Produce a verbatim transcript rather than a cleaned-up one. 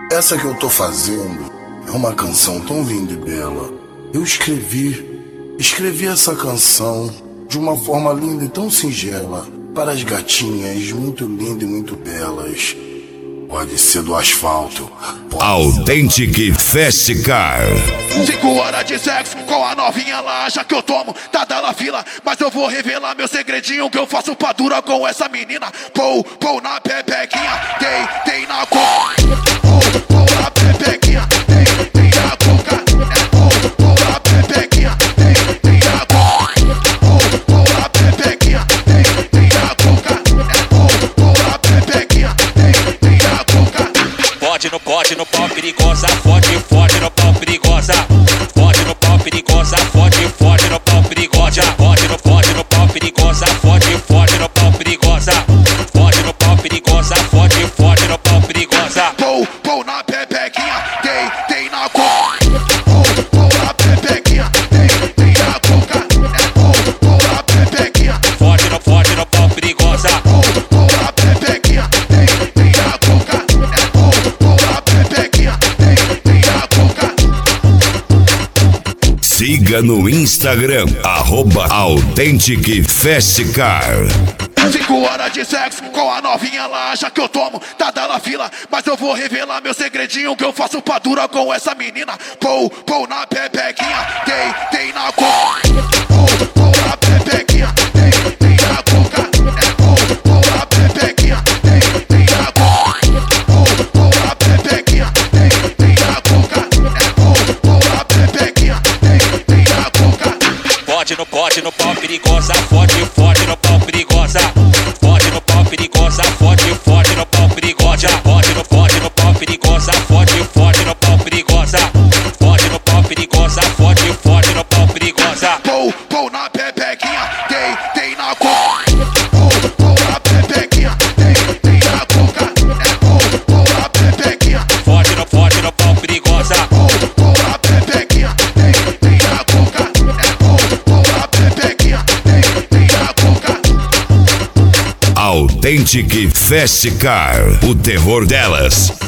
Essa que eu tô fazendo é uma canção tão linda e bela. Eu escrevi, escrevi essa canção de uma forma linda e tão singela para as gatinhas muito lindas e muito belas. Pode ser do asfalto. Authentic Fast Car. Cinco horas de sexo com a novinha lá, já que eu tomo, tá dela fila. Mas eu vou revelar meu segredinho que eu faço pra dura com essa menina. Pou, pou na pepequinha, tem, tem na coca. Pou, pou na pepequinha, tem, tem na coca. Pou, pou na pepequinha, tem, tem na coca. Pou, pou na pepequinha, tem, tem na coca. Pou, pou na pepequinha, tem, tem na coca. Fode no pote, no pau perigosa, fode, fode no pau perigosa. Fode no pau perigosa, fode, fode no pau perigosa. Fode no, fode no pau perigosa, fode, fode no pau perigosa. Fode no pau perigosa, fode, fode no pau perigosa. Pou, pou na pepequinha, tem, tem na coca. Pou, pou na pepequinha, tem, tem na coca. Pou, pou na pepequinha, Fode no, fode no pau perigosa. pou, pou na pepequinha, tem, tem na coca. Pou, pou na pepequinha, tem, tem na coca. Siga no Instagram, arroba Authentic Fast Car. Cinco horas de sexo com a novinha lá, já que eu tomo, tá dela fila. Mas eu vou revelar meu segredinho que eu faço pra dura com essa menina. Pou, pou na pepequinha, tem, tem na coca. Pou, pou na pepequinha, tem, tem na coca. Pou, pou na pepequinha, tem, tem na coca. Pou, pou na pepequinha, tem, tem na coca. Pou, pou na pepequinha, tem, tem na coca. Fode no pote, no pau perigosa, fode, fode no pau perigosa. Fode no pau perigosa, fode, fode no pau perigosa. Fode no, fode no pau perigosa, fode, fode no pau perigosa. Fode no pau perigosa, fode, fode no pau perigosa. Pou, pou na pepequinha, tem, tem na coca. Pou, pou na pepequinha, tem, tem na coca. Pou, pou na pepequinha, Fode no, fode no pau perigosa. pou, pou na pepequinha, tem, tem na coca. Pou, pou na pepequinha, tem, tem na coca. Authentic Fast Car, o terror delas.